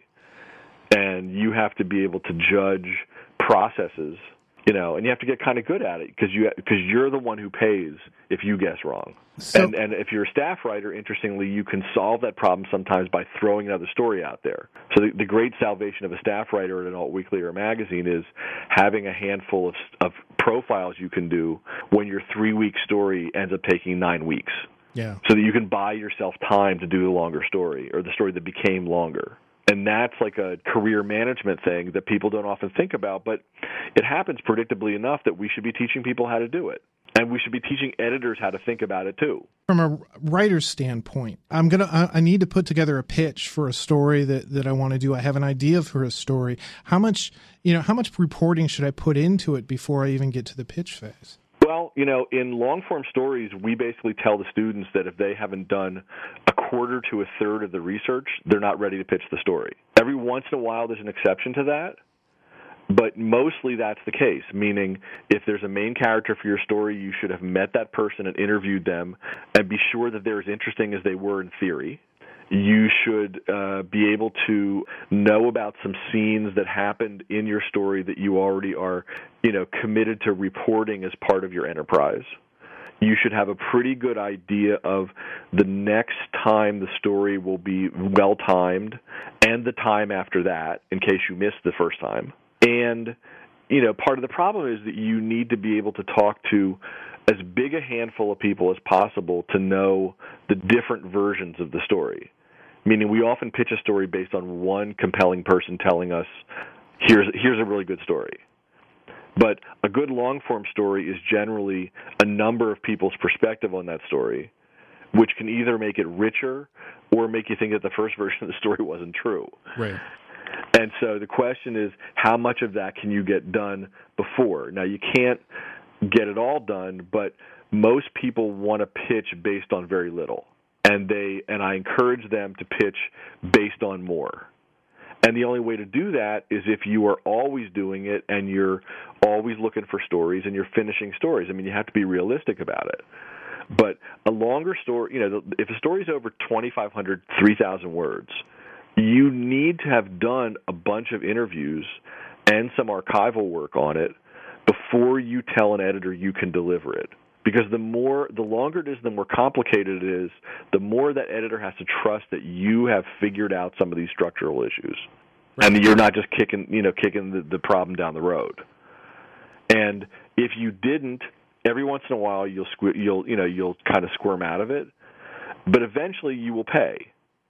And you have to be able to judge processes. You know, and you have to get kind of good at it because you because you're the one who pays if you guess wrong. So, and and if you're a staff writer, interestingly, you can solve that problem sometimes by throwing another story out there. So the, the great salvation of a staff writer at an alt weekly or a magazine is having a handful of, of profiles you can do when your three-week story ends up taking nine weeks. Yeah. So that you can buy yourself time to do the longer story, or the story that became longer. And that's like a career management thing that people don't often think about, but it happens predictably enough that we should be teaching people how to do it. And we should be teaching editors how to think about it too. From a writer's standpoint, I'm gonna I, I need to put together a pitch for a story that, that I want to do. I have an idea for a story. How much, you know, how much reporting should I put into it before I even get to the pitch phase? Well, Well, you know, in long-form stories, we basically tell the students that if they haven't done a quarter to a third of the research, they're not ready to pitch the story. Every once in a while, there's an exception to that, but mostly that's the case, meaning if there's a main character for your story, you should have met that person and interviewed them and be sure that they're as interesting as they were in theory. You should uh, be able to know about some scenes that happened in your story that you already are, you know, committed to reporting as part of your enterprise. You should have a pretty good idea of the next time the story will be well-timed and the time after that in case you missed the first time. And, you know, part of the problem is that you need to be able to talk to as big a handful of people as possible to know the different versions of the story. Meaning we often pitch a story based on one compelling person telling us, here's here's a really good story. But a good long-form story is generally a number of people's perspective on that story, which can either make it richer or make you think that the first version of the story wasn't true. Right. And so the question is, how much of that can you get done before? Now, you can't get it all done, but most people want to pitch based on very little. And they and I encourage them to pitch based on more. And the only way to do that is if you are always doing it and you're always looking for stories and you're finishing stories. I mean, you have to be realistic about it. But a longer story, you know, if a story is over twenty-five hundred, three thousand words, you need to have done a bunch of interviews and some archival work on it before you tell an editor you can deliver it. Because the more, the longer it is, the more complicated it is, the more that editor has to trust that you have figured out some of these structural issues, right, and that you're not just kicking, you know, kicking the, the problem down the road. And if you didn't, every once in a while you'll squ- you'll you know you'll kind of squirm out of it, but eventually you will pay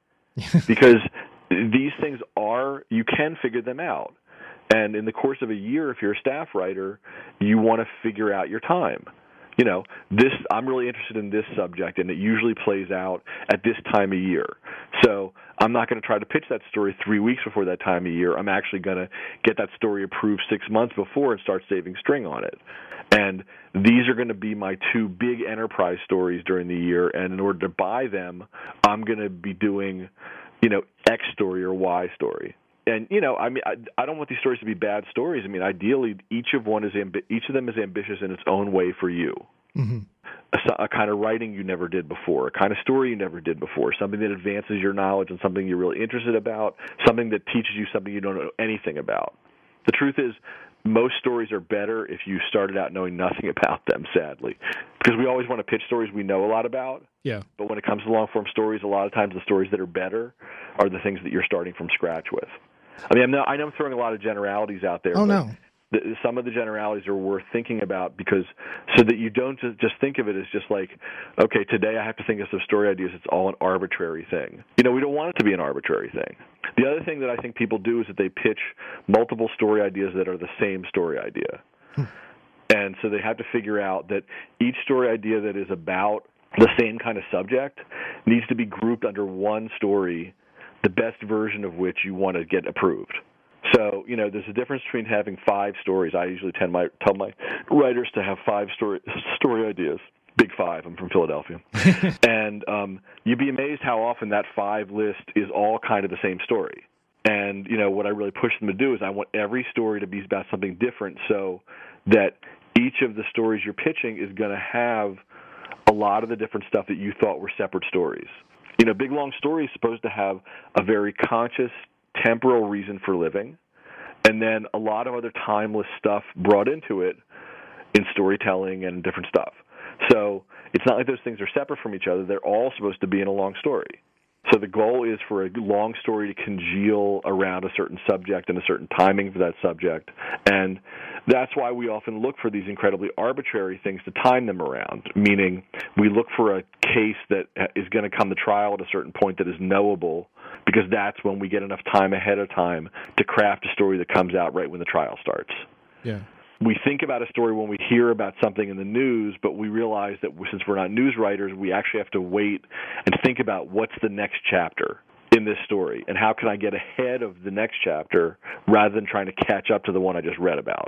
because these things are, you can figure them out. And in the course of a year, if you're a staff writer, you want to figure out your time. You know, this, I'm really interested in this subject, and it usually plays out at this time of year. So I'm not going to try to pitch that story three weeks before that time of year. I'm actually going to get that story approved six months before and start saving string on it. And these are going to be my two big enterprise stories during the year, and in order to buy them, I'm going to be doing, you know, X story or Y story. And, you know, I mean, I, I don't want these stories to be bad stories. I mean, ideally, each of one is ambi- each of them is ambitious in its own way for you. Mm-hmm. A, a kind of writing you never did before, a kind of story you never did before, something that advances your knowledge and something you're really interested about, something that teaches you something you don't know anything about. The truth is, most stories are better if you started out knowing nothing about them, sadly. Because we always want to pitch stories we know a lot about. Yeah. But when it comes to long-form stories, a lot of times the stories that are better are the things that you're starting from scratch with. I mean, I'm not, I know I'm throwing a lot of generalities out there. Oh, but no. The, some of the generalities are worth thinking about because so that you don't just, just think of it as just like, okay, today I have to think of some story ideas. It's all an arbitrary thing. You know, we don't want it to be an arbitrary thing. The other thing that I think people do is that they pitch multiple story ideas that are the same story idea. Hmm. And so they have to figure out that each story idea that is about the same kind of subject needs to be grouped under one story, the best version of which you want to get approved. So, you know, there's a difference between having five stories. I usually tend my, tell my writers to have five story story ideas. Big five. I'm from Philadelphia. and um, you'd be amazed how often that five list is all kind of the same story. And, you know, what I really push them to do is I want every story to be about something different so that each of the stories you're pitching is going to have a lot of the different stuff that you thought were separate stories. You know, Big Long Story is supposed to have a very conscious, temporal reason for living, and then a lot of other timeless stuff brought into it in storytelling and different stuff. So it's not like those things are separate from each other. They're all supposed to be in a long story. So the goal is for a long story to congeal around a certain subject and a certain timing for that subject. And that's why we often look for these incredibly arbitrary things to time them around, meaning we look for a case that is going to come to trial at a certain point that is knowable, because that's when we get enough time ahead of time to craft a story that comes out right when the trial starts. Yeah. We think about a story when we hear about something in the news, but we realize that since we're not news writers, we actually have to wait and think about what's the next chapter in this story, and how can I get ahead of the next chapter rather than trying to catch up to the one I just read about.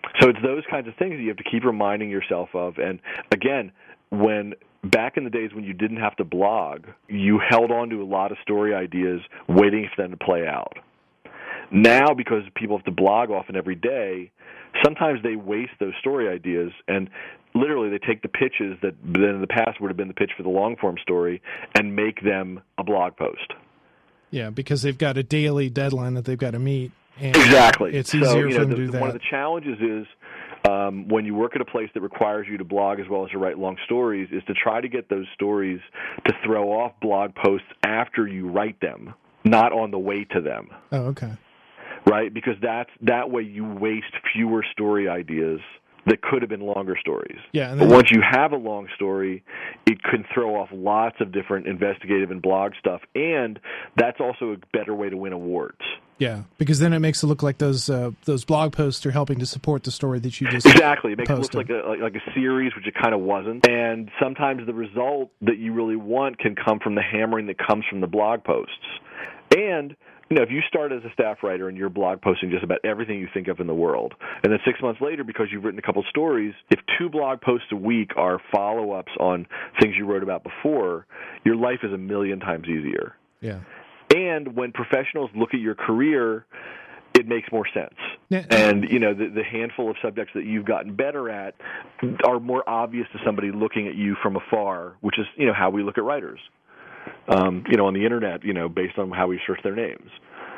So it's those kinds of things that you have to keep reminding yourself of. And again, when back in the days when you didn't have to blog, you held on to a lot of story ideas waiting for them to play out. Now, because people have to blog often every day, sometimes they waste those story ideas, and literally they take the pitches that then in the past would have been the pitch for the long-form story and make them a blog post. Yeah, because they've got a daily deadline that they've got to meet. And exactly. It's easier so, you know, for them the, to do that. One of the challenges is um, when you work at a place that requires you to blog as well as to write long stories is to try to get those stories to throw off blog posts after you write them, not on the way to them. Oh, okay. Right? Because that's, that way you waste fewer story ideas that could have been longer stories. Yeah, and but once you have a long story, it can throw off lots of different investigative and blog stuff, and that's also a better way to win awards. Yeah, because then it makes it look like those uh, those blog posts are helping to support the story that you just exactly. It makes posted. it look like a like a series, which it kind of wasn't. And sometimes the result that you really want can come from the hammering that comes from the blog posts. And you know, if you start as a staff writer and you're blog posting just about everything you think of in the world, and then six months later, because you've written a couple stories, if two blog posts a week are follow-ups on things you wrote about before, your life is a million times easier. Yeah. And when professionals look at your career, it makes more sense. Yeah. And, you know, the, the handful of subjects that you've gotten better at are more obvious to somebody looking at you from afar, which is, you know, how we look at writers. Um, you know, on the internet, you know, based on how we search their names.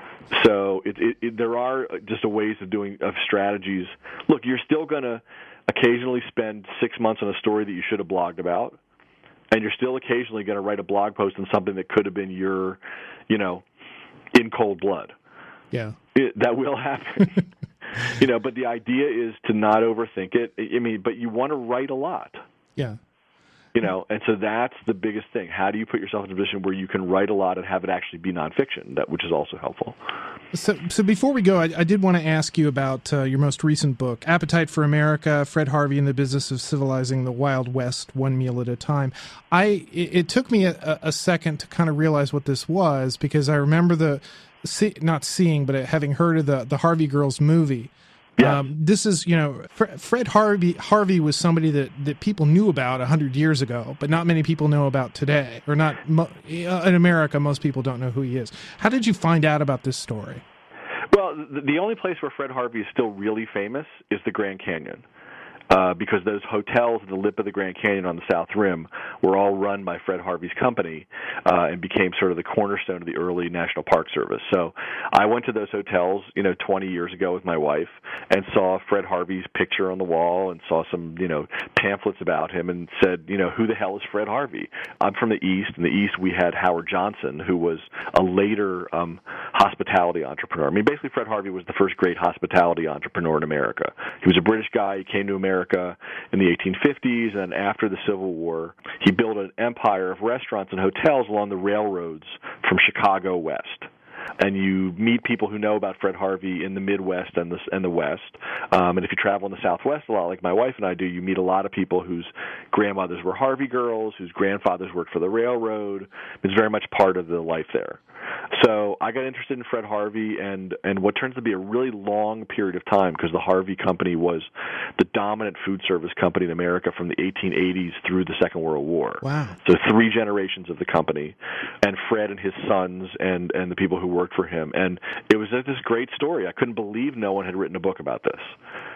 So it, it, it, there are just a ways of doing of strategies. Look, you're still going to occasionally spend six months on a story that you should have blogged about, and you're still occasionally going to write a blog post on something that could have been your, you know, in cold blood. Yeah, it, that will happen. You know, but the idea is to not overthink it. I mean, but you want to write a lot. Yeah. You know, and so that's the biggest thing. How do you put yourself in a position where you can write a lot and have it actually be nonfiction, that which is also helpful. So, so before we go, I, I did want to ask you about uh, your most recent book, Appetite for America, Fred Harvey and the Business of Civilizing the Wild West, One Meal at a Time. I It, it took me a, a second to kind of realize what this was, because I remember the, see, not seeing, but having heard of the, the Harvey Girls movie. Yeah. Um, this is, you know, Fred Harvey Harvey was somebody that, that people knew about one hundred years ago, but not many people know about today, or not mo- in America. Most people don't know who he is. How did you find out about this story? Well, the, the only place where Fred Harvey is still really famous is the Grand Canyon. Uh, because those hotels at the lip of the Grand Canyon on the South Rim were all run by Fred Harvey's company uh, and became sort of the cornerstone of the early National Park Service. So I went to those hotels, you know, twenty years ago with my wife and saw Fred Harvey's picture on the wall and saw some, you know, pamphlets about him and said, you know, who the hell is Fred Harvey? I'm from the East. In the East, we had Howard Johnson, who was a later um, hospitality entrepreneur. I mean, basically, Fred Harvey was the first great hospitality entrepreneur in America. He was a British guy. He came to America in the eighteen fifties, and after the Civil War, he built an empire of restaurants and hotels along the railroads from Chicago west. And you meet people who know about Fred Harvey in the Midwest and the and the West. Um, and if you travel in the Southwest a lot, like my wife and I do, you meet a lot of people whose grandmothers were Harvey girls, whose grandfathers worked for the railroad. It's very much part of the life there. So I got interested in Fred Harvey and, and what turns to be a really long period of time, because the Harvey Company was the dominant food service company in America from the eighteen eighties through the Second World War. Wow. So three generations of the company, and Fred and his sons and, and the people who worked for him. And it was this great story. I couldn't believe no one had written a book about this.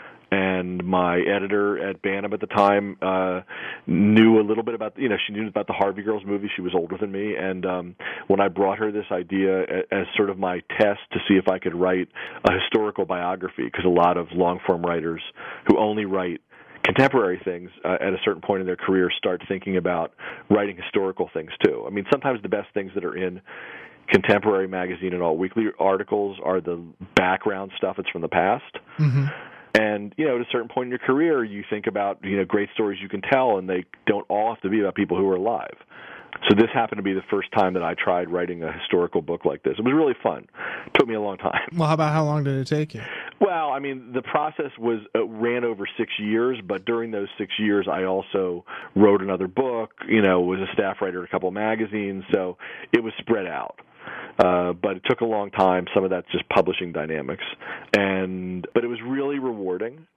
And my editor at Bantam at the time uh, knew a little bit about, you know, she knew about the Harvey Girls movie. She was older than me. And um, when I brought her this idea as sort of my test to see if I could write a historical biography, because a lot of long-form writers who only write contemporary things uh, at a certain point in their career start thinking about writing historical things too. I mean, sometimes the best things that are in contemporary magazine and all weekly articles are the background stuff that's from the past. Mm-hmm. And, you know, at a certain point in your career, you think about, you know, great stories you can tell, and they don't all have to be about people who are alive. So this happened to be the first time that I tried writing a historical book like this. It was really fun. It took me a long time. Well, how about how long did it take you? Well, I mean, the process was uh, ran over six years, but during those six years, I also wrote another book, you know, was a staff writer at a couple of magazines, so it was spread out. Uh, but it took a long time. Some of that's just publishing dynamics, and but it was really rewarding.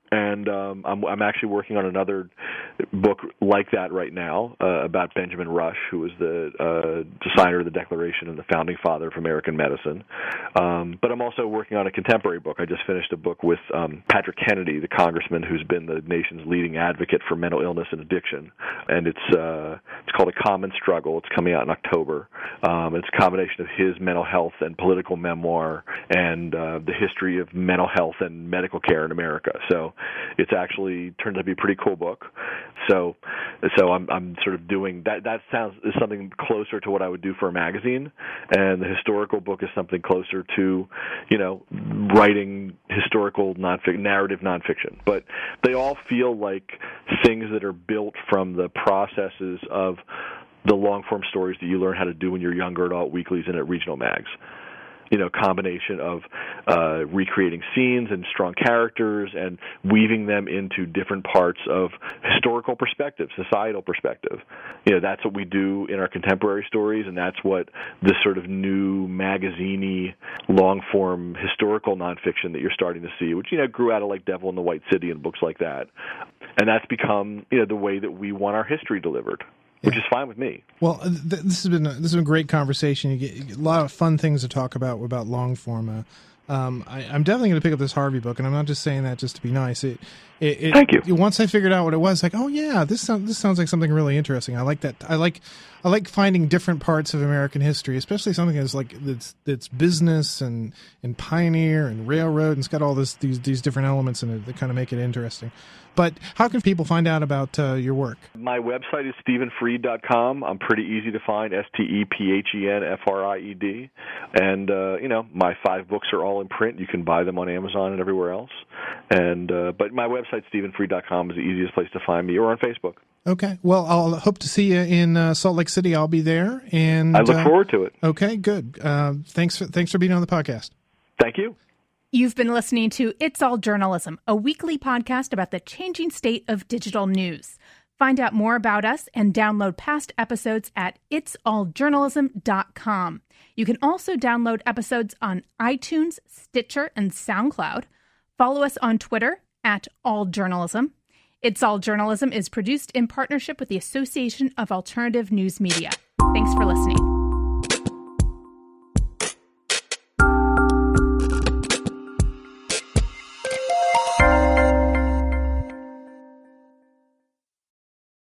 And um, I'm, I'm actually working on another book like that right now uh, about Benjamin Rush, who was the uh, signer of the Declaration and the founding father of American medicine. Um, but I'm also working on a contemporary book. I just finished a book with um, Patrick Kennedy, the congressman who's been the nation's leading advocate for mental illness and addiction. And it's uh, it's called A Common Struggle. It's coming out in October. Um, it's a combination of his mental health and political memoir and uh, the history of mental health and medical care in America. So it's actually turned out to be a pretty cool book. So, so I'm I'm sort of doing that. That sounds is something closer to what I would do for a magazine, and the historical book is something closer to, you know, writing historical nonfiction, narrative nonfiction. But they all feel like things that are built from the processes of the long form stories that you learn how to do when you're younger at alt weeklies and at regional mags. You know, combination of uh, recreating scenes and strong characters and weaving them into different parts of historical perspective, societal perspective. You know, that's what we do in our contemporary stories, and that's what this sort of new magazine-y, long-form historical nonfiction that you're starting to see, which, you know, grew out of like Devil in the White City and books like that. And that's become, you know, the way that we want our history delivered. Which yeah. is fine with me. Well, th- this has been a, this has been a great conversation. You get, you get a lot of fun things to talk about about long form. Uh, um, I, I'm definitely going to pick up this Harvey book, and I'm not just saying that just to be nice. It, it, it, Thank you. Once I figured out what it was, like, oh yeah, this sounds this sounds like something really interesting. I like that. I like I like finding different parts of American history, especially something that's like that's that's business and and pioneer and railroad, and it's got all this these these different elements in it that kind of make it interesting. But how can people find out about uh, your work? My website is stephen fried dot com. I'm pretty easy to find, S T E P H E N F R I E D. And, uh, you know, my five books are all in print. You can buy them on Amazon and everywhere else. And uh, But my website, stephen fried dot com, is the easiest place to find me, or on Facebook. Okay. Well, I'll hope to see you in uh, Salt Lake City. I'll be there. And I look uh, forward to it. Okay, good. Uh, thanks, for, thanks for being on the podcast. Thank you. You've been listening to It's All Journalism, a weekly podcast about the changing state of digital news. Find out more about us and download past episodes at its all journalism dot com. You can also download episodes on iTunes, Stitcher, and SoundCloud. Follow us on Twitter at All Journalism. It's All Journalism is produced in partnership with the Association of Alternative News Media. Thanks for listening.